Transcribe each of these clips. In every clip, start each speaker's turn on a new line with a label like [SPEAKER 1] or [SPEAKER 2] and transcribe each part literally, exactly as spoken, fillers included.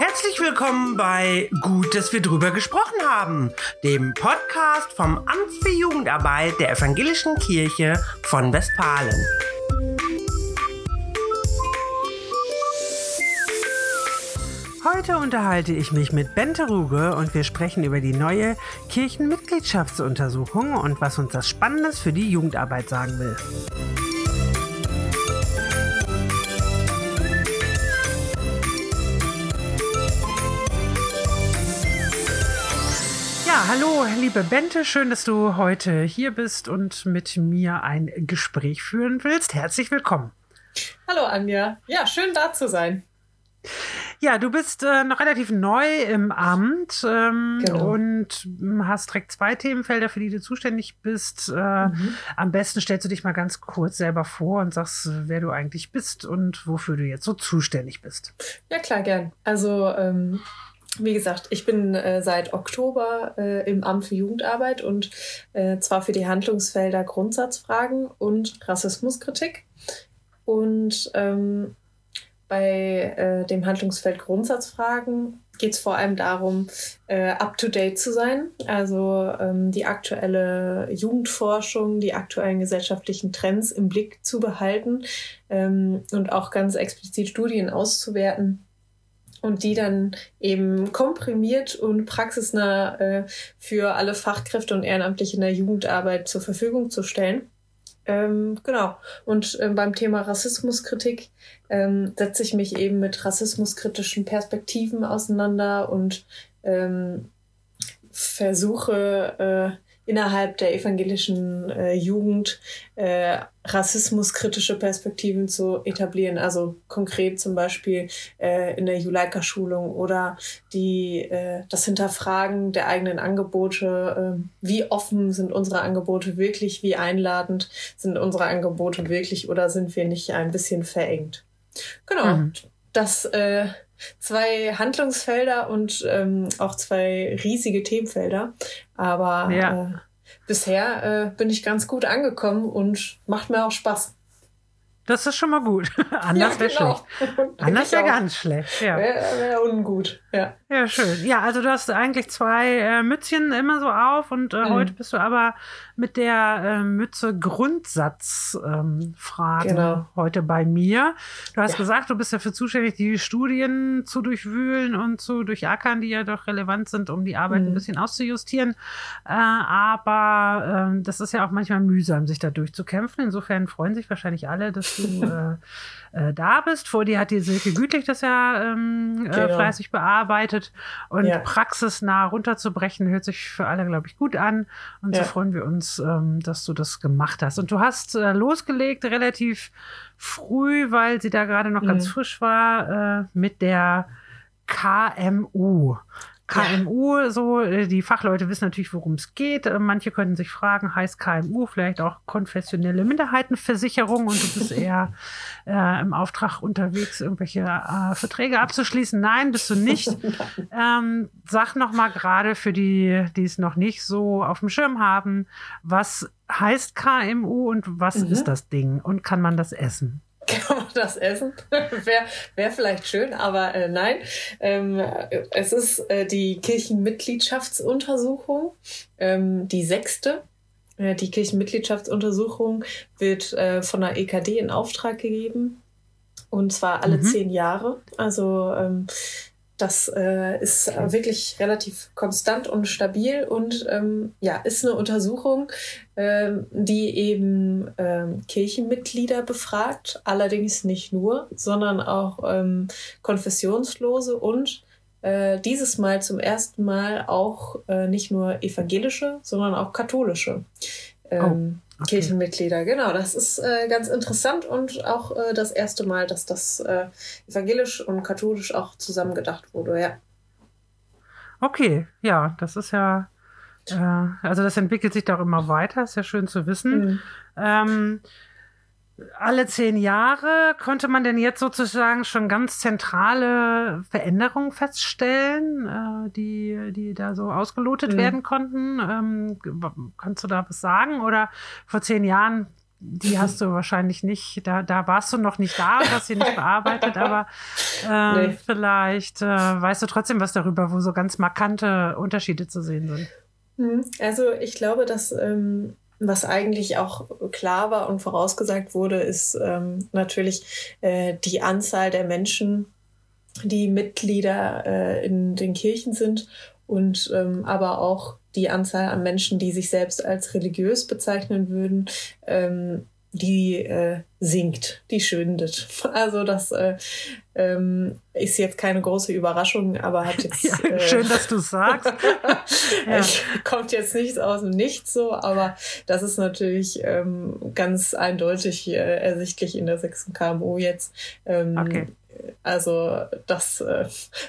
[SPEAKER 1] Herzlich willkommen bei Gut, dass wir drüber gesprochen haben, dem Podcast vom Amt für Jugendarbeit der Evangelischen Kirche von Westfalen. Heute unterhalte ich mich mit Bente Ruge und wir sprechen über die neue Kirchenmitgliedschaftsuntersuchung und was uns das Spannendes für die Jugendarbeit sagen will. Ja, hallo, liebe Bente, schön, dass du heute hier bist und mit mir ein Gespräch führen willst. Herzlich willkommen.
[SPEAKER 2] Hallo Anja, ja, schön da zu sein.
[SPEAKER 1] Ja, du bist äh, noch relativ neu im Amt ähm,
[SPEAKER 2] Genau.
[SPEAKER 1] und hast direkt zwei Themenfelder, für die du zuständig bist. Äh,
[SPEAKER 2] Mhm.
[SPEAKER 1] Am besten stellst du dich mal ganz kurz selber vor und sagst, wer du eigentlich bist und wofür du jetzt so zuständig bist.
[SPEAKER 2] Ja, klar, gern. Also, ähm, wie gesagt, ich bin äh, seit Oktober äh, im Amt für Jugendarbeit und äh, zwar für die Handlungsfelder Grundsatzfragen und Rassismuskritik. Und ähm, bei äh, dem Handlungsfeld Grundsatzfragen geht es vor allem darum, äh, up-to-date zu sein, also ähm, die aktuelle Jugendforschung, die aktuellen gesellschaftlichen Trends im Blick zu behalten ähm, und auch ganz explizit Studien auszuwerten und die dann eben komprimiert und praxisnah äh, für alle Fachkräfte und Ehrenamtliche in der Jugendarbeit zur Verfügung zu stellen. Ähm, genau. Und ähm, beim Thema Rassismuskritik ähm, setze ich mich eben mit rassismuskritischen Perspektiven auseinander und ähm, versuche äh, innerhalb der evangelischen äh, Jugend äh, rassismuskritische Perspektiven zu etablieren. Also konkret zum Beispiel äh, in der Juleika-Schulung oder die, äh, das Hinterfragen der eigenen Angebote. Äh, wie offen sind unsere Angebote wirklich? Wie einladend sind unsere Angebote wirklich? Oder sind wir nicht ein bisschen verengt? Genau,
[SPEAKER 1] Mhm.
[SPEAKER 2] das äh, zwei Handlungsfelder und ähm, auch zwei riesige Themenfelder. Aber
[SPEAKER 1] Ja.
[SPEAKER 2] äh, bisher äh, bin ich ganz gut angekommen und macht mir auch Spaß.
[SPEAKER 1] Das ist schon mal gut. Anders wäre schlecht. Anders wäre ganz schlecht. Ja.
[SPEAKER 2] Wäre wär ungut, ja.
[SPEAKER 1] Ja, schön. Ja, also du hast eigentlich zwei äh, Mützchen immer so auf und äh,
[SPEAKER 2] Mhm.
[SPEAKER 1] heute bist du aber mit der äh, Mütze Grundsatzfragen ähm, Fragen
[SPEAKER 2] Genau.
[SPEAKER 1] heute bei mir. Du hast
[SPEAKER 2] Ja.
[SPEAKER 1] gesagt, du bist dafür zuständig, die Studien zu durchwühlen und zu durchackern, die ja doch relevant sind, um die Arbeit
[SPEAKER 2] Mhm.
[SPEAKER 1] ein bisschen auszujustieren. Äh, aber ähm, das ist ja auch manchmal mühsam, sich da durchzukämpfen. Insofern freuen sich wahrscheinlich alle, dass du äh, äh, da bist. Vor dir hat die Silke Gütlich das ja ähm, äh,
[SPEAKER 2] Genau.
[SPEAKER 1] fleißig bearbeitet. Und
[SPEAKER 2] Ja.
[SPEAKER 1] praxisnah runterzubrechen, hört sich für alle, glaube ich, gut an. Und so
[SPEAKER 2] Ja.
[SPEAKER 1] freuen wir uns, ähm, dass du das gemacht hast. Und du hast äh, losgelegt relativ früh, weil sie da gerade noch
[SPEAKER 2] Mhm.
[SPEAKER 1] ganz frisch war, äh, mit der K M U. K M U, so, äh, die Fachleute wissen natürlich, worum es geht. Äh, Manche könnten sich fragen, heißt K M U vielleicht auch konfessionelle Minderheitenversicherung und du bist eher äh, im Auftrag unterwegs, irgendwelche äh, Verträge abzuschließen. Nein, bist du nicht. ähm, sag noch mal gerade für die, die es noch nicht so auf dem Schirm haben, was heißt K M U und was
[SPEAKER 2] Mhm.
[SPEAKER 1] ist das Ding und kann man das essen?
[SPEAKER 2] Kann man das essen? Wäre wär vielleicht schön, aber äh, nein. Ähm, äh, es ist äh, die Kirchenmitgliedschaftsuntersuchung, ähm, die sechste. Äh, die Kirchenmitgliedschaftsuntersuchung wird äh, von der E K D in Auftrag gegeben. Und zwar alle
[SPEAKER 1] Mhm.
[SPEAKER 2] zehn Jahre. Also ähm, das äh, ist äh, wirklich relativ konstant und stabil und ähm, ja, ist eine Untersuchung, ähm, die eben ähm, Kirchenmitglieder befragt, allerdings nicht nur, sondern auch ähm, Konfessionslose und äh, dieses Mal zum ersten Mal auch äh, nicht nur evangelische, sondern auch katholische ähm,
[SPEAKER 1] Okay.
[SPEAKER 2] Kirchenmitglieder. Genau, das ist äh, ganz interessant und auch äh, das erste Mal, dass das äh, evangelisch und katholisch auch zusammengedacht wurde, ja.
[SPEAKER 1] Okay, ja, das ist ja, äh, also das entwickelt sich doch immer weiter, ist ja schön zu wissen.
[SPEAKER 2] Mhm.
[SPEAKER 1] Ähm, alle zehn Jahre konnte man denn jetzt sozusagen schon ganz zentrale Veränderungen feststellen, äh, die, die da so ausgelotet
[SPEAKER 2] Mhm.
[SPEAKER 1] werden konnten. Ähm, kannst du da was sagen? Oder vor zehn Jahren die hast du wahrscheinlich nicht, da, da warst du noch nicht da, hast sie nicht bearbeitet, aber äh, nee. vielleicht äh, weißt du trotzdem was darüber, wo so ganz markante Unterschiede zu sehen sind.
[SPEAKER 2] Also ich glaube, dass ähm, was eigentlich auch klar war und vorausgesagt wurde, ist ähm, natürlich äh, die Anzahl der Menschen, die Mitglieder äh, in den Kirchen sind und ähm, aber auch die Anzahl an Menschen, die sich selbst als religiös bezeichnen würden, ähm, die äh, sinkt, die schwindet. Also das äh, ähm, ist jetzt keine große Überraschung, aber hat jetzt...
[SPEAKER 1] Ja, äh, schön, dass du es sagst.
[SPEAKER 2] Ja. Kommt jetzt nichts aus dem Nichts so, aber das ist natürlich ähm, ganz eindeutig äh, ersichtlich in der sechsten K M U jetzt. Ähm, okay. Also das, äh,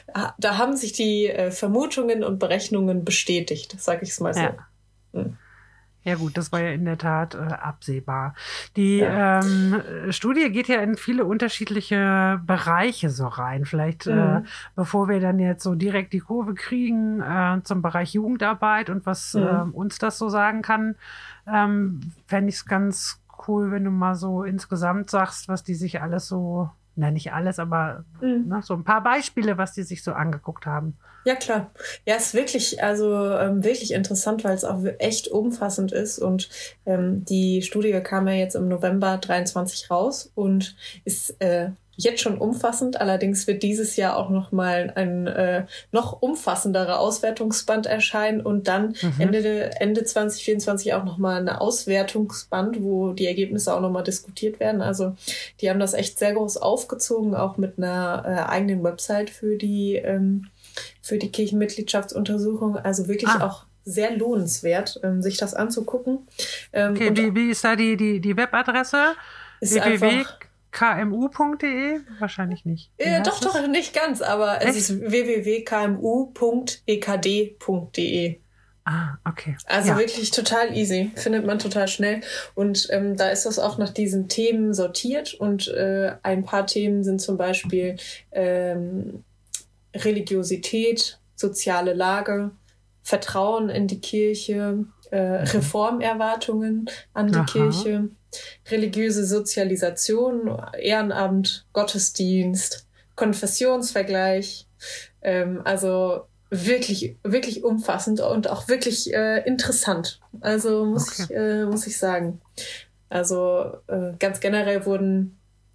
[SPEAKER 2] da haben sich die äh, Vermutungen und Berechnungen bestätigt, sage ich es mal so.
[SPEAKER 1] Ja. Hm. Ja gut, das war ja in der Tat äh, absehbar. Die ja. ähm, Studie geht ja in viele unterschiedliche Bereiche so rein. Vielleicht, mhm. äh, bevor wir dann jetzt so direkt die Kurve kriegen äh, zum Bereich Jugendarbeit und was mhm. äh, uns das so sagen kann, ähm, fände ich es ganz cool, wenn du mal so insgesamt sagst, was die sich alles so... Nein, nicht alles, aber mhm. ne, so ein paar Beispiele, was die sich so angeguckt haben.
[SPEAKER 2] Ja, klar. Ja, es ist wirklich, also ähm, wirklich interessant, weil es auch echt umfassend ist. Und ähm, die Studie kam ja jetzt im November dreiundzwanzig raus und ist äh, jetzt schon umfassend. Allerdings wird dieses Jahr auch noch mal ein äh, noch umfassenderer Auswertungsband erscheinen und dann mhm. Ende, Ende zwanzig vierundzwanzig auch noch mal eine Auswertungsband, wo die Ergebnisse auch noch mal diskutiert werden. Also die haben das echt sehr groß aufgezogen, auch mit einer äh, eigenen Website für die ähm, für die Kirchenmitgliedschaftsuntersuchung. Also wirklich ah. auch sehr lohnenswert, ähm, sich das anzugucken.
[SPEAKER 1] Ähm, okay, wie, wie ist da die, die, die Webadresse?
[SPEAKER 2] Ist w w w
[SPEAKER 1] punkt k m u punkt d e? Wahrscheinlich nicht.
[SPEAKER 2] Äh, doch, doch, nicht ganz, aber Echt? Es ist w w w punkt k m u punkt e k d punkt d e.
[SPEAKER 1] Ah, okay.
[SPEAKER 2] Also
[SPEAKER 1] ja.
[SPEAKER 2] wirklich total easy, findet man total schnell. Und ähm, da ist das auch nach diesen Themen sortiert und äh, ein paar Themen sind zum Beispiel ähm, Religiosität, soziale Lage, Vertrauen in die Kirche, äh, Reformerwartungen an die Aha. Kirche, religiöse Sozialisation, Ehrenamt, Gottesdienst, Konfessionsvergleich. Ähm, also wirklich, wirklich umfassend und auch wirklich äh, interessant. Also muss okay. ich, äh, muss ich sagen. Also äh, ganz generell wurden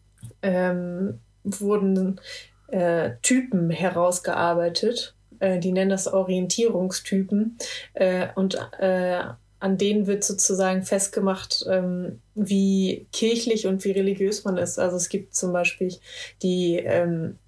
[SPEAKER 2] ähm, wurden Äh, Typen herausgearbeitet. Äh, die nennen das Orientierungstypen. Äh, und äh, an denen wird sozusagen festgemacht, ähm, wie kirchlich und wie religiös man ist. Also es gibt zum Beispiel die ähm,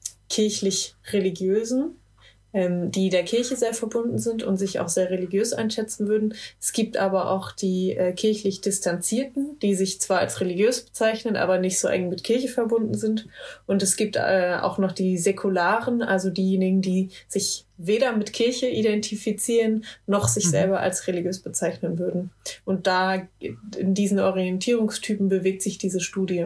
[SPEAKER 2] kirchlich-religiösen, ähm, die der Kirche sehr verbunden sind und sich auch sehr religiös einschätzen würden. Es gibt aber auch die äh, kirchlich Distanzierten, die sich zwar als religiös bezeichnen, aber nicht so eng mit Kirche verbunden sind. Und es gibt äh, auch noch die Säkularen, also diejenigen, die sich weder mit Kirche identifizieren, noch sich mhm. selber als religiös bezeichnen würden. Und da in diesen Orientierungstypen bewegt sich diese Studie.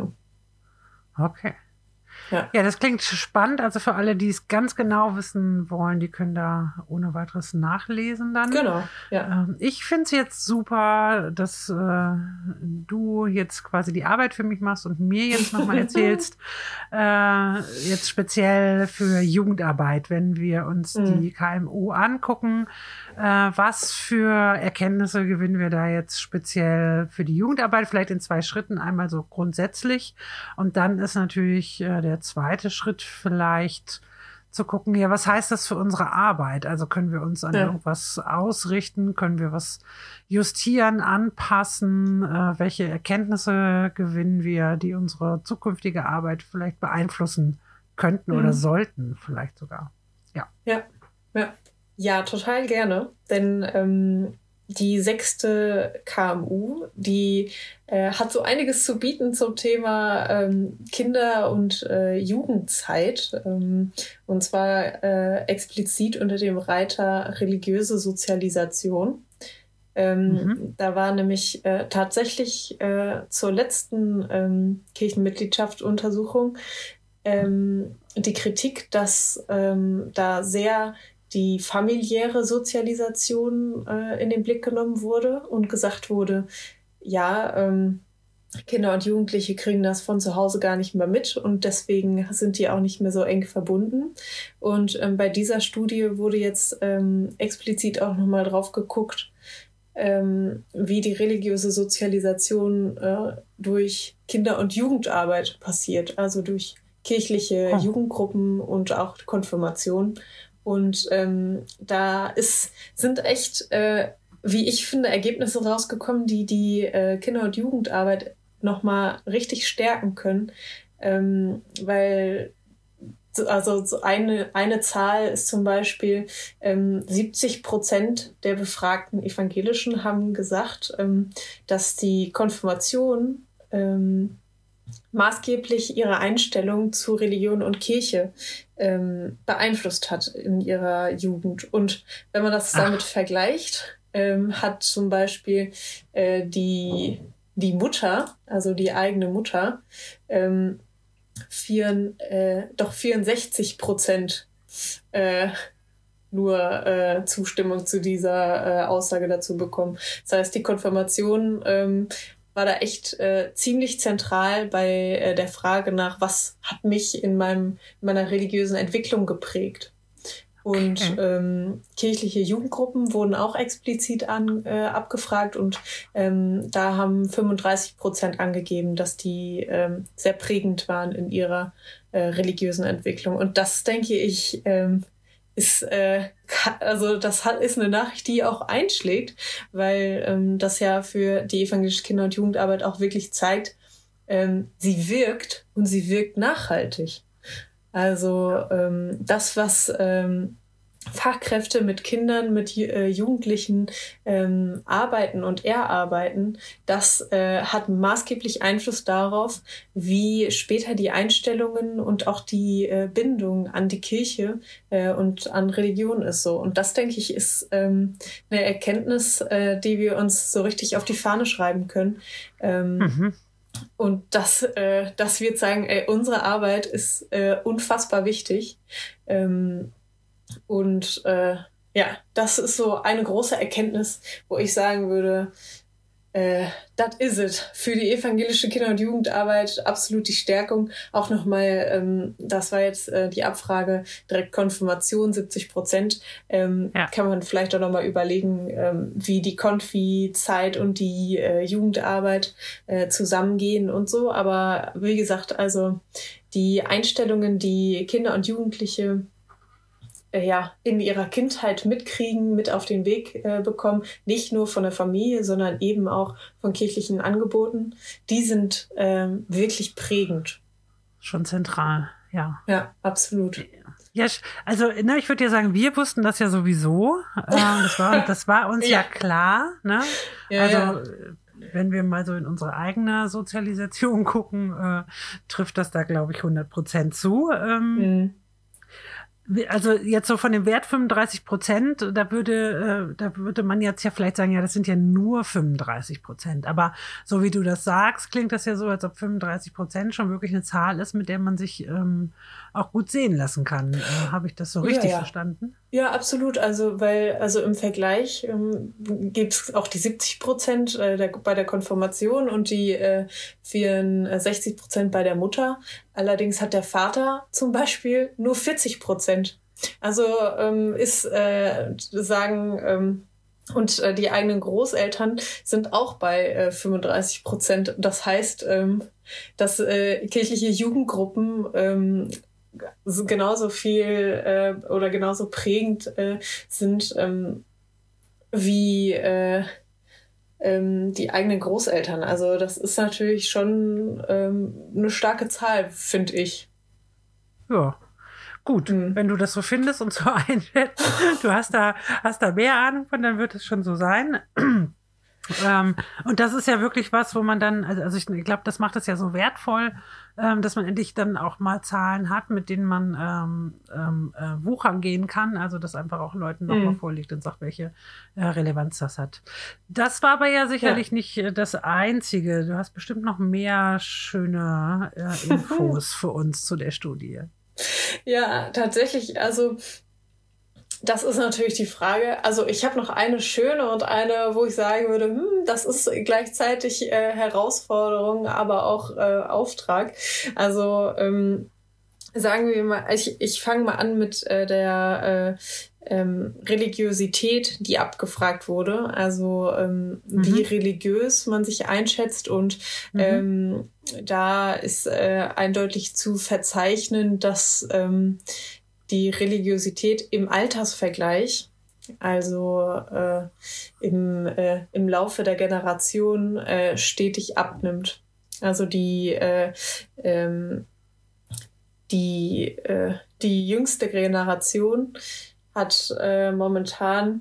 [SPEAKER 1] Okay. Ja. ja, das klingt spannend. Also für alle, die es ganz genau wissen wollen, die können da ohne weiteres nachlesen dann.
[SPEAKER 2] Genau, ja.
[SPEAKER 1] Ähm, ich finde es jetzt super, dass äh, du jetzt quasi die Arbeit für mich machst und mir jetzt nochmal erzählst, äh, jetzt speziell für Jugendarbeit, wenn wir uns mhm. die K M U angucken, äh, was für Erkenntnisse gewinnen wir da jetzt speziell für die Jugendarbeit, vielleicht in zwei Schritten, einmal so grundsätzlich und dann ist natürlich äh, der zweite Schritt vielleicht zu gucken, ja, was heißt das für unsere Arbeit? Also können wir uns an ja. irgendwas ausrichten? Können wir was justieren, anpassen? Äh, welche Erkenntnisse gewinnen wir, die unsere zukünftige Arbeit vielleicht beeinflussen könnten mhm. oder sollten vielleicht sogar? Ja.
[SPEAKER 2] Ja, ja. Ja, total gerne. Denn ähm, die sechste K M U, die äh, hat so einiges zu bieten zum Thema ähm, Kinder- und äh, Jugendzeit. Ähm, und zwar äh, explizit unter dem Reiter religiöse Sozialisation. Ähm, mhm. Da war nämlich äh, tatsächlich äh, zur letzten ähm, Kirchenmitgliedschaftsuntersuchung ähm, die Kritik, dass ähm, da sehr die familiäre Sozialisation äh, in den Blick genommen wurde und gesagt wurde, ja, ähm, Kinder und Jugendliche kriegen das von zu Hause gar nicht mehr mit und deswegen sind die auch nicht mehr so eng verbunden. Und ähm, bei dieser Studie wurde jetzt ähm, explizit auch nochmal drauf geguckt, ähm, wie die religiöse Sozialisation äh, durch Kinder- und Jugendarbeit passiert, also durch kirchliche oh. Jugendgruppen und auch Konfirmation. Und ähm, da ist, sind echt, äh, wie ich finde, Ergebnisse rausgekommen, die die äh, Kinder- und Jugendarbeit nochmal richtig stärken können, ähm, weil also so eine, eine Zahl ist zum Beispiel, ähm, siebzig Prozent der befragten Evangelischen haben gesagt, ähm, dass die Konfirmation ähm, maßgeblich ihre Einstellung zu Religion und Kirche ähm, beeinflusst hat in ihrer Jugend. Und wenn man das Ach. damit vergleicht, ähm, hat zum Beispiel äh, die, die Mutter, also die eigene Mutter, ähm, vier, äh, doch vierundsechzig Prozent äh, nur äh, Zustimmung zu dieser äh, Aussage dazu bekommen. Das heißt, die Konfirmation ähm, war da echt äh, ziemlich zentral bei äh, der Frage nach, was hat mich in meinem, in meiner religiösen Entwicklung geprägt. Und okay. ähm, kirchliche Jugendgruppen wurden auch explizit an, äh, abgefragt und ähm, da haben fünfunddreißig Prozent angegeben, dass die ähm, sehr prägend waren in ihrer äh, religiösen Entwicklung. Und das, denke ich, ähm, ist äh, also das hat, ist eine Nachricht, die auch einschlägt, weil ähm, das ja für die evangelische Kinder- und Jugendarbeit auch wirklich zeigt, ähm, sie wirkt und sie wirkt nachhaltig. Also ähm, das, was ähm, Fachkräfte mit Kindern, mit äh, Jugendlichen ähm, arbeiten und erarbeiten, das äh, hat maßgeblich Einfluss darauf, wie später die Einstellungen und auch die äh, Bindung an die Kirche äh, und an Religion ist so. Und das, denke ich, ist ähm, eine Erkenntnis, äh, die wir uns so richtig auf die Fahne schreiben können. Ähm, mhm. Und das, äh, das wird sagen, ey, unsere Arbeit ist äh, unfassbar wichtig. Ähm, und äh, ja, das ist so eine große Erkenntnis, wo ich sagen würde, äh, das is it. Für die evangelische Kinder- und Jugendarbeit absolut die Stärkung. Auch nochmal, ähm, das war jetzt äh, die Abfrage, direkt Konfirmation, siebzig Prozent. Ähm, ja. Kann man vielleicht auch nochmal überlegen, ähm, wie die Konfi-Zeit und die äh, Jugendarbeit äh, zusammengehen und so. Aber wie gesagt, also die Einstellungen, die Kinder und Jugendliche ja, in ihrer Kindheit mitkriegen, mit auf den Weg äh, bekommen, nicht nur von der Familie, sondern eben auch von kirchlichen Angeboten, die sind ähm, wirklich prägend.
[SPEAKER 1] Schon zentral, ja.
[SPEAKER 2] Ja, absolut.
[SPEAKER 1] Ja, also ne, ich würde ja sagen, wir wussten das ja sowieso. Ähm, das war, das war uns ja. ja klar. Ne? Ja, also ja. wenn wir mal so in unsere eigene Sozialisation gucken, äh, trifft das da, glaube ich, hundert Prozent zu. Ähm, mhm. Also jetzt so von dem Wert fünfunddreißig Prozent, da würde, äh, da würde man jetzt ja vielleicht sagen, ja, das sind ja nur fünfunddreißig Prozent. Aber so wie du das sagst, klingt das ja so, als ob fünfunddreißig Prozent schon wirklich eine Zahl ist, mit der man sich ähm, auch gut sehen lassen kann. Äh, Habe ich das so richtig ja, ja. verstanden?
[SPEAKER 2] Ja, absolut. Also weil, also im Vergleich ähm, gibt es auch die siebzig Prozent äh, der, bei der Konfirmation und die äh, vierundsechzig Prozent bei der Mutter. Allerdings hat der Vater zum Beispiel nur vierzig Prozent. Also ähm, ist, äh, sagen, ähm, und äh, die eigenen Großeltern sind auch bei äh, fünfunddreißig Prozent. Das heißt, ähm, dass äh, kirchliche Jugendgruppen ähm, genauso viel äh, oder genauso prägend äh, sind ähm, wie äh, ähm, die eigenen Großeltern. Also das ist natürlich schon ähm, eine starke Zahl, finde ich.
[SPEAKER 1] Ja, gut. Mhm. Wenn du das so findest und so einschätzt, du hast da, hast da mehr Ahnung von, dann wird es schon so sein. Ähm, und das ist ja wirklich was, wo man dann, also, also ich, ich glaube, das macht es ja so wertvoll, ähm, dass man endlich dann auch mal Zahlen hat, mit denen man ähm, ähm, äh, wuchern gehen kann, also das einfach auch Leuten nochmal mhm. vorliegt und sagt, welche äh, Relevanz das hat. Das war aber ja sicherlich ja. nicht äh, das Einzige. Du hast bestimmt noch mehr schöne äh, Infos für uns zu der Studie.
[SPEAKER 2] Ja, tatsächlich, also das ist natürlich die Frage. Also ich habe noch eine schöne und eine, wo ich sagen würde, hm, das ist gleichzeitig äh, Herausforderung, aber auch äh, Auftrag. Also ähm, sagen wir mal, ich, ich fange mal an mit äh, der äh, ähm, Religiosität, die abgefragt wurde. Also ähm, mhm. wie religiös man sich einschätzt. Und mhm. ähm, da ist äh, eindeutig zu verzeichnen, dass ähm, die Religiosität im Altersvergleich, also äh, im, äh, im Laufe der Generation äh, stetig abnimmt. Also die äh, ähm, Die, äh, die jüngste Generation hat äh, momentan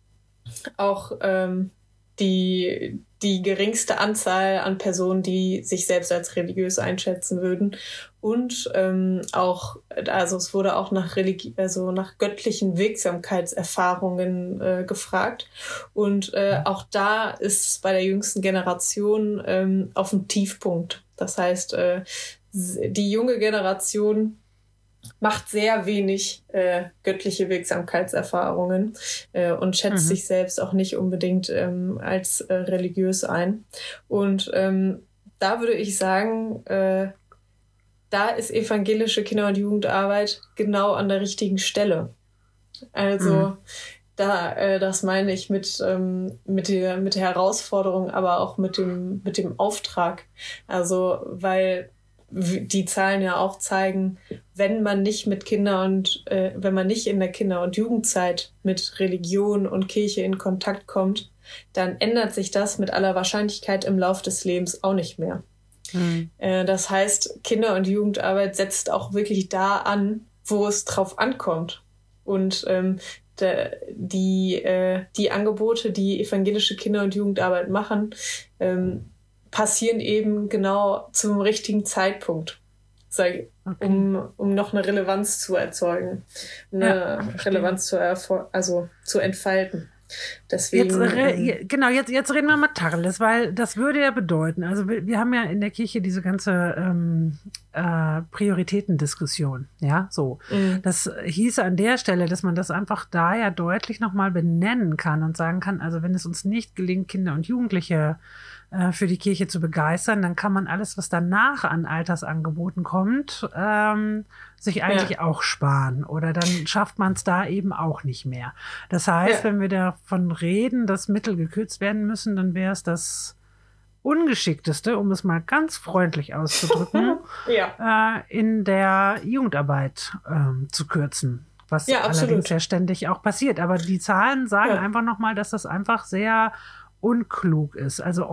[SPEAKER 2] auch ähm, die, die geringste Anzahl an Personen, die sich selbst als religiös einschätzen würden. Und ähm, auch, also es wurde auch nach, Religi- also nach göttlichen Wirksamkeitserfahrungen äh, gefragt. Und äh, auch da ist es bei der jüngsten Generation ähm, auf dem Tiefpunkt. Das heißt, äh, die junge Generation macht sehr wenig äh, göttliche Wirksamkeitserfahrungen äh, und schätzt mhm. sich selbst auch nicht unbedingt ähm, als äh, religiös ein. Und ähm, da würde ich sagen, äh, da ist evangelische Kinder- und Jugendarbeit genau an der richtigen Stelle. Also mhm. da, äh, das meine ich mit, ähm, mit, der, mit der Herausforderung, aber auch mit dem, mit dem Auftrag. Also, weil die Zahlen ja auch zeigen, wenn man nicht mit Kinder und äh, wenn man nicht in der Kinder- und Jugendzeit mit Religion und Kirche in Kontakt kommt, dann ändert sich das mit aller Wahrscheinlichkeit im Lauf des Lebens auch nicht mehr. Mhm. Äh, das heißt, Kinder- und Jugendarbeit setzt auch wirklich da an, wo es drauf ankommt. Und ähm, de, die, äh, die Angebote, die evangelische Kinder- und Jugendarbeit machen, ähm, passieren eben genau zum richtigen Zeitpunkt, sag, okay. um, um noch eine Relevanz zu erzeugen, eine ja, Relevanz zu, erfol- also zu entfalten. Deswegen,
[SPEAKER 1] jetzt, ähm, genau, jetzt, jetzt reden wir mal Tacheles, weil das würde ja bedeuten, also wir, wir haben ja in der Kirche diese ganze ähm, äh, Prioritätendiskussion, ja, so. Mhm. Das hieße an der Stelle, dass man das einfach da ja deutlich nochmal benennen kann und sagen kann, also wenn es uns nicht gelingt, Kinder und Jugendliche äh, für die Kirche zu begeistern, dann kann man alles, was danach an Altersangeboten kommt, ähm, sich eigentlich ja. auch sparen. Oder dann schafft man es da eben auch nicht mehr. Das heißt, ja. wenn wir davon reden, dass Mittel gekürzt werden müssen, dann wäre es das Ungeschickteste, um es mal ganz freundlich auszudrücken, ja. äh, in der Jugendarbeit ähm, zu kürzen. Was ja, allerdings ja ständig auch passiert. Aber die Zahlen sagen ja. einfach nochmal, dass das einfach sehr unklug ist. Also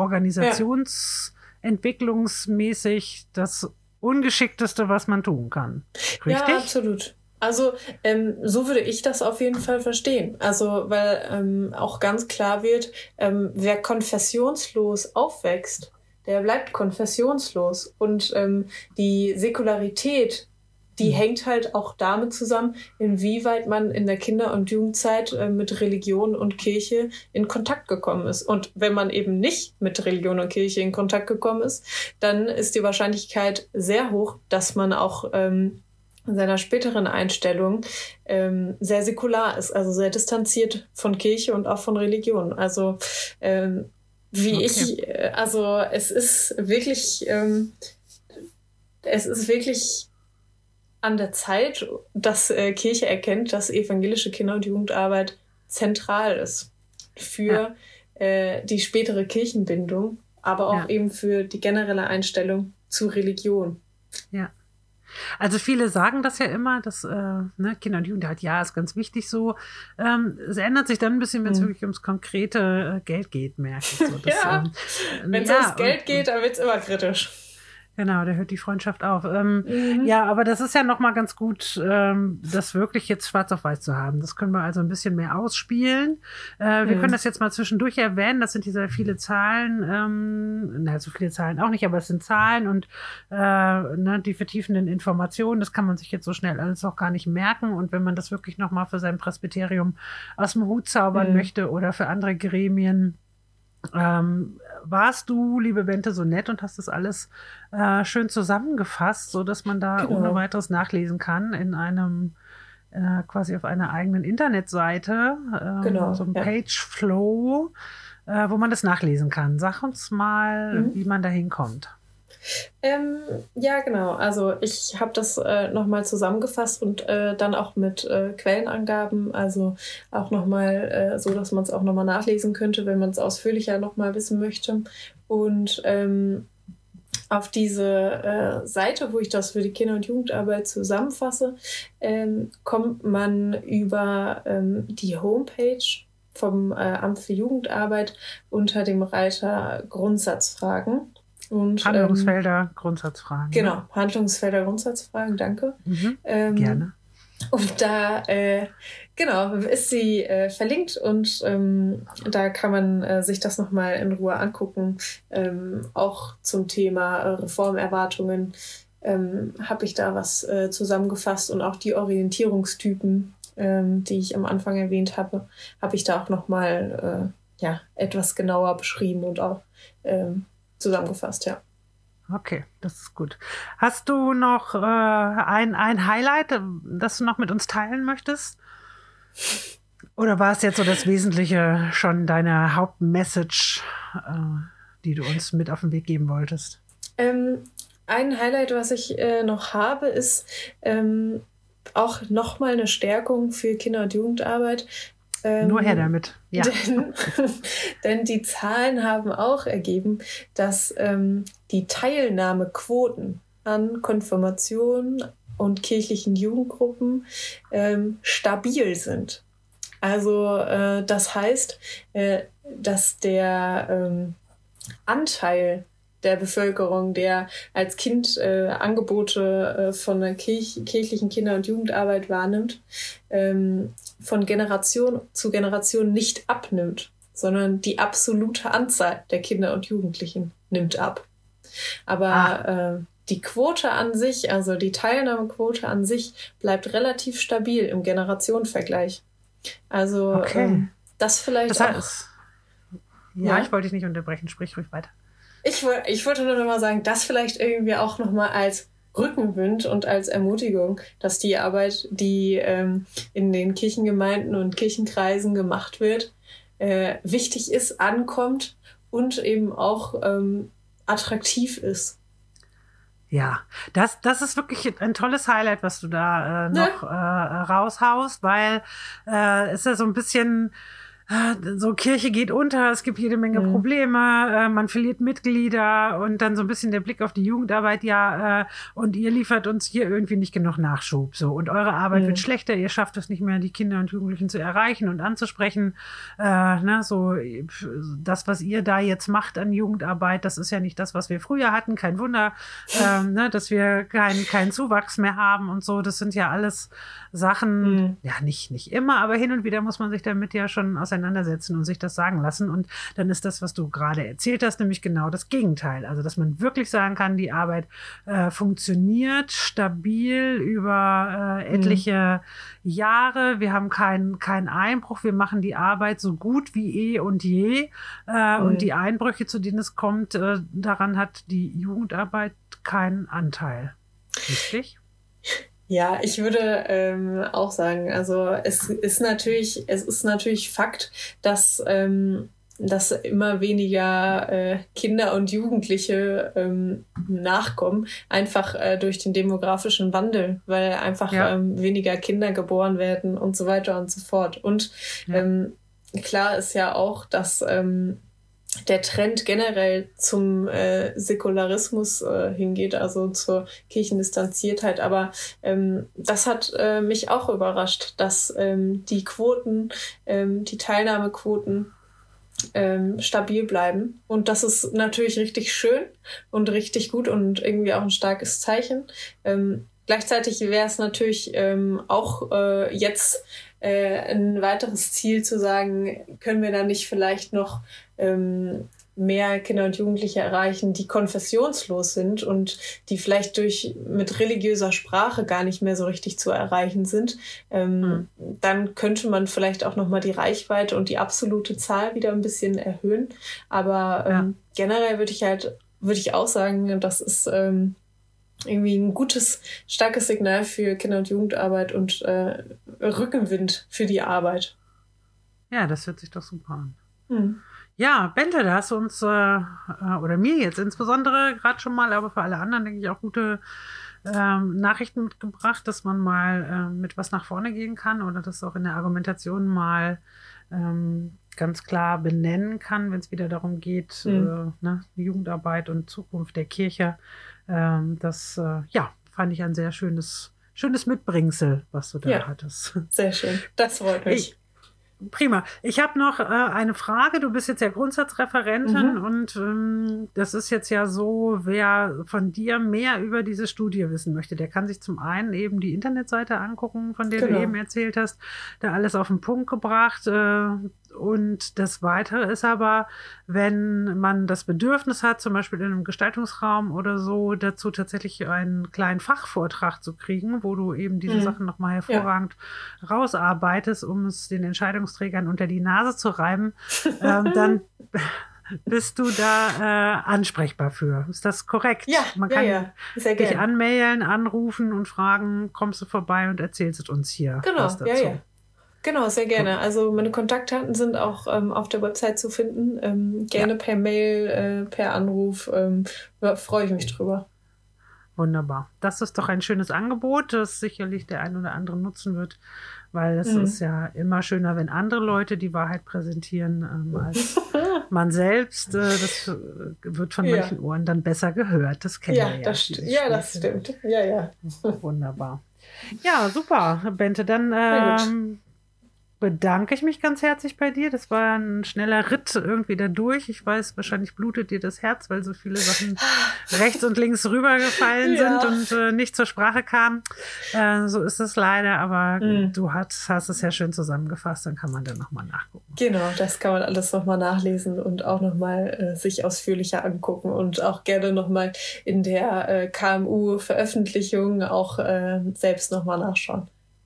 [SPEAKER 1] organisationsentwicklungsmäßig das Ungeschickteste, was man tun kann. Richtig?
[SPEAKER 2] Ja, absolut. Also ähm, so würde ich das auf jeden Fall verstehen. Also weil ähm, auch ganz klar wird, ähm, wer konfessionslos aufwächst, der bleibt konfessionslos. Und ähm, die Säkularität, die mhm. hängt halt auch damit zusammen, inwieweit man in der Kinder- und Jugendzeit äh, mit Religion und Kirche in Kontakt gekommen ist. Und wenn man eben nicht mit Religion und Kirche in Kontakt gekommen ist, dann ist die Wahrscheinlichkeit sehr hoch, dass man auch ähm, in seiner späteren Einstellung ähm, sehr säkular ist, also sehr distanziert von Kirche und auch von Religion. Also ähm, wie okay. ich, äh, also es ist wirklich, ähm, es ist wirklich an der Zeit, dass äh, Kirche erkennt, dass evangelische Kinder- und Jugendarbeit zentral ist für ja. äh, die spätere Kirchenbindung, aber auch ja. eben für die generelle Einstellung zu Religion.
[SPEAKER 1] Ja. Also viele sagen das ja immer, dass äh, ne, Kinder- und Jugendarbeit, ja, ist ganz wichtig so. Ähm, es ändert sich dann ein bisschen, wenn es mhm. wirklich ums konkrete äh, Geld geht, merke ich so. Dass,
[SPEAKER 2] ja,
[SPEAKER 1] ähm,
[SPEAKER 2] wenn es
[SPEAKER 1] ja,
[SPEAKER 2] ums Geld
[SPEAKER 1] und,
[SPEAKER 2] geht, dann wird es immer kritisch.
[SPEAKER 1] Genau, da hört die Freundschaft auf. Ähm, mhm. Ja, aber das ist ja nochmal ganz gut, ähm, das wirklich jetzt schwarz auf weiß zu haben. Das können wir also ein bisschen mehr ausspielen. Äh, wir mhm. können das jetzt mal zwischendurch erwähnen. Das sind diese viele Zahlen. Ähm, na, so viele Zahlen auch nicht, aber es sind Zahlen und äh, ne, die vertiefenden Informationen. Das kann man sich jetzt so schnell alles auch gar nicht merken. Und wenn man das wirklich nochmal für sein Presbyterium aus dem Hut zaubern mhm. möchte oder für andere Gremien, Ähm, warst du, liebe Bente, so nett und hast das alles äh, schön zusammengefasst, so dass man da genau. ohne weiteres nachlesen kann in einem äh, quasi auf einer eigenen Internetseite, äh,
[SPEAKER 2] Genau,
[SPEAKER 1] so ein
[SPEAKER 2] ja.
[SPEAKER 1] Pageflow, äh, wo man das nachlesen kann. Sag uns mal,
[SPEAKER 2] Mhm.
[SPEAKER 1] wie man da hinkommt.
[SPEAKER 2] Ähm, ja, genau. Also ich habe das äh, nochmal zusammengefasst und äh, dann auch mit äh, Quellenangaben, also auch nochmal äh, so, dass man es auch nochmal nachlesen könnte, wenn man es ausführlicher nochmal wissen möchte. Und ähm, auf diese äh, Seite, wo ich das für die Kinder- und Jugendarbeit zusammenfasse, ähm, kommt man über ähm, die Homepage vom äh, Amt für Jugendarbeit unter dem Reiter Grundsatzfragen. Und,
[SPEAKER 1] Handlungsfelder,
[SPEAKER 2] ähm,
[SPEAKER 1] Grundsatzfragen.
[SPEAKER 2] Genau,
[SPEAKER 1] Ne?
[SPEAKER 2] Handlungsfelder, Grundsatzfragen, danke.
[SPEAKER 1] Mhm,
[SPEAKER 2] ähm,
[SPEAKER 1] gerne.
[SPEAKER 2] Und da, äh, genau, ist sie äh, verlinkt und ähm, da kann man äh, sich das nochmal in Ruhe angucken. Ähm, auch zum Thema äh, Reformerwartungen ähm, habe ich da was äh, zusammengefasst und auch die Orientierungstypen, ähm, die ich am Anfang erwähnt habe, habe ich da auch nochmal äh, ja, etwas genauer beschrieben und auch ähm, zusammengefasst, ja.
[SPEAKER 1] Okay, das ist gut. Hast du noch äh, ein, ein Highlight, das du noch mit uns teilen möchtest? Oder war es jetzt so das Wesentliche schon deine Hauptmessage, äh, die du uns mit auf den Weg geben wolltest?
[SPEAKER 2] Ähm, ein Highlight, was ich äh, noch habe, ist ähm, auch nochmal eine Stärkung für Kinder- und Jugendarbeit. Ähm,
[SPEAKER 1] Nur her damit, ja.
[SPEAKER 2] Denn, denn die Zahlen haben auch ergeben, dass ähm, die Teilnahmequoten an Konfirmationen und kirchlichen Jugendgruppen ähm, stabil sind. Also äh, das heißt, äh, dass der ähm, Anteil der Bevölkerung, der als Kind äh, Angebote äh, von der Kirch kirchlichen Kinder- und Jugendarbeit wahrnimmt, ähm, von Generation zu Generation nicht abnimmt, sondern die absolute Anzahl der Kinder und Jugendlichen nimmt ab. Aber ah. äh, die Quote an sich, also die Teilnahmequote an sich, bleibt relativ stabil im Generationenvergleich. Also
[SPEAKER 1] okay.
[SPEAKER 2] ähm, das vielleicht
[SPEAKER 1] das heißt, auch... Ja, ja, ich wollte dich nicht unterbrechen, sprich ruhig weiter.
[SPEAKER 2] Ich, ich wollte nur noch mal sagen, das vielleicht irgendwie auch noch mal als Rückenwind und als Ermutigung, dass die Arbeit, die ähm, in den Kirchengemeinden und Kirchenkreisen gemacht wird, äh, wichtig ist, ankommt und eben auch ähm, attraktiv ist.
[SPEAKER 1] Ja, das, das ist wirklich ein tolles Highlight, was du da äh, noch ne? äh, raushaust, weil äh, es ist ja so ein bisschen... So, Kirche geht unter, es gibt jede Menge mhm. Probleme, äh, man verliert Mitglieder und dann so ein bisschen der Blick auf die Jugendarbeit, ja, äh, und ihr liefert uns hier irgendwie nicht genug Nachschub, so, und eure Arbeit mhm. wird schlechter, ihr schafft es nicht mehr, die Kinder und Jugendlichen zu erreichen und anzusprechen, äh, ne, so, das, was ihr da jetzt macht an Jugendarbeit, das ist ja nicht das, was wir früher hatten, kein Wunder, äh, ne, dass wir keinen keinen Zuwachs mehr haben und so, das sind ja alles Sachen, mhm. ja, nicht, nicht immer, aber hin und wieder muss man sich damit ja schon auseinandersetzen und sich das sagen lassen. Und dann ist das, was du gerade erzählt hast, nämlich genau das Gegenteil. Also, dass man wirklich sagen kann, die Arbeit äh, funktioniert stabil über äh, etliche mhm. Jahre. Wir haben keinen keinen Einbruch. Wir machen die Arbeit so gut wie eh und je. Äh, mhm. Und die Einbrüche, zu denen es kommt, äh, daran hat die Jugendarbeit keinen Anteil. Richtig?
[SPEAKER 2] Ja, ich würde ähm, auch sagen, also es ist natürlich, es ist natürlich Fakt, dass, ähm, dass immer weniger äh, Kinder und Jugendliche ähm, nachkommen, einfach äh, durch den demografischen Wandel, weil einfach ja. ähm, weniger Kinder geboren werden und so weiter und so fort. Und ja. ähm, klar ist ja auch, dass ähm, der Trend generell zum äh, Säkularismus äh, hingeht, also zur Kirchendistanziertheit. Aber ähm, das hat äh, mich auch überrascht, dass ähm, die Quoten, ähm, die Teilnahmequoten ähm, stabil bleiben. Und das ist natürlich richtig schön und richtig gut und irgendwie auch ein starkes Zeichen. Ähm, gleichzeitig wäre es natürlich ähm, auch äh, jetzt äh, ein weiteres Ziel zu sagen, können wir da nicht vielleicht noch ähm, mehr Kinder und Jugendliche erreichen, die konfessionslos sind und die vielleicht durch mit religiöser Sprache gar nicht mehr so richtig zu erreichen sind, ähm, mhm. dann könnte man vielleicht auch nochmal die Reichweite und die absolute Zahl wieder ein bisschen erhöhen. Aber ähm, ja. generell würde ich halt, würde ich auch sagen, das ist ähm, irgendwie ein gutes, starkes Signal für Kinder- und Jugendarbeit und äh, Rückenwind für die Arbeit.
[SPEAKER 1] Ja, das hört sich doch super an.
[SPEAKER 2] Hm.
[SPEAKER 1] Ja, Bente, da hast du uns, äh, oder mir jetzt insbesondere gerade schon mal, aber für alle anderen, denke ich, auch gute ähm, Nachrichten mitgebracht, dass man mal äh, mit was nach vorne gehen kann oder das auch in der Argumentation mal ähm, ganz klar benennen kann, wenn es wieder darum geht,
[SPEAKER 2] Mhm.
[SPEAKER 1] äh, ne, Jugendarbeit und Zukunft der Kirche. Ähm, das, äh, ja, fand ich ein sehr schönes, schönes Mitbringsel, was du da
[SPEAKER 2] Ja,
[SPEAKER 1] hattest.
[SPEAKER 2] sehr schön. Das freut mich.
[SPEAKER 1] Ich, Prima. Ich habe noch äh, eine Frage. Du bist jetzt ja Grundsatzreferentin
[SPEAKER 2] Mhm.
[SPEAKER 1] und ähm, das ist jetzt ja so, wer von dir mehr über diese Studie wissen möchte, der kann sich zum einen eben die Internetseite angucken, von der
[SPEAKER 2] Genau.
[SPEAKER 1] du eben erzählt hast, da alles auf den Punkt gebracht. Äh, und das Weitere ist aber, wenn man das Bedürfnis hat, zum Beispiel in einem Gestaltungsraum oder so, dazu tatsächlich einen kleinen Fachvortrag zu kriegen, wo du eben diese
[SPEAKER 2] Mhm.
[SPEAKER 1] Sachen nochmal
[SPEAKER 2] Ja.
[SPEAKER 1] hervorragend rausarbeitest, um es den Entscheidungsträgern unter die Nase zu reiben, ähm, dann bist du da äh, ansprechbar für. Ist das korrekt?
[SPEAKER 2] Ja,
[SPEAKER 1] Man
[SPEAKER 2] ja,
[SPEAKER 1] kann
[SPEAKER 2] ja. Sehr
[SPEAKER 1] dich
[SPEAKER 2] gerne.
[SPEAKER 1] anmailen, anrufen und fragen, kommst du vorbei und erzählst uns hier
[SPEAKER 2] Genau,
[SPEAKER 1] was
[SPEAKER 2] ja,
[SPEAKER 1] dazu.
[SPEAKER 2] ja. Genau, sehr gerne. Also meine Kontaktdaten sind auch ähm, auf der Website zu finden. Ähm, gerne
[SPEAKER 1] Ja.
[SPEAKER 2] per Mail, äh, per Anruf. Ähm, da freue ich mich drüber.
[SPEAKER 1] Wunderbar. Das ist doch ein schönes Angebot, das sicherlich der ein oder andere nutzen wird, weil es
[SPEAKER 2] Mhm.
[SPEAKER 1] ist ja immer schöner, wenn andere Leute die Wahrheit präsentieren ähm, als man selbst. Äh, das äh, wird von
[SPEAKER 2] Ja.
[SPEAKER 1] manchen Ohren dann besser gehört. Das kennen
[SPEAKER 2] Ja,
[SPEAKER 1] wir ja.
[SPEAKER 2] das, st
[SPEAKER 1] dieses
[SPEAKER 2] ja, das
[SPEAKER 1] Spielchen.
[SPEAKER 2] stimmt. Ja, ja.
[SPEAKER 1] Wunderbar. Ja, super, Bente. Dann
[SPEAKER 2] Sehr gut.
[SPEAKER 1] ähm, bedanke ich mich ganz herzlich bei dir. Das war ein schneller Ritt irgendwie da durch. Ich weiß, wahrscheinlich blutet dir das Herz, weil so viele Sachen rechts und links rübergefallen
[SPEAKER 2] Ja.
[SPEAKER 1] sind und äh, nicht zur Sprache kamen. Äh, so ist es leider, aber
[SPEAKER 2] Mhm.
[SPEAKER 1] du hast, hast es ja schön zusammengefasst, dann kann man dann nochmal nachgucken.
[SPEAKER 2] Genau, das kann man alles nochmal nachlesen und auch nochmal äh, sich ausführlicher angucken und auch gerne nochmal in der äh, K M U-Veröffentlichung auch äh, selbst nochmal nachschauen.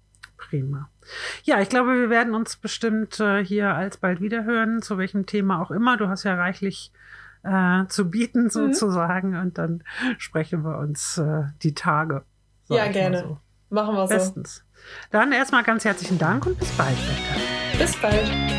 [SPEAKER 1] Prima. Ja, ich glaube, wir werden uns bestimmt äh, hier alsbald wiederhören, zu welchem Thema auch immer. Du hast ja reichlich äh, zu bieten sozusagen und dann sprechen wir uns äh, die Tage. sag
[SPEAKER 2] Ja,
[SPEAKER 1] ich mal
[SPEAKER 2] gerne.
[SPEAKER 1] so.
[SPEAKER 2] Machen wir so.
[SPEAKER 1] Bestens. Dann erstmal ganz herzlichen Dank und bis bald. Bente.
[SPEAKER 2] Bis bald.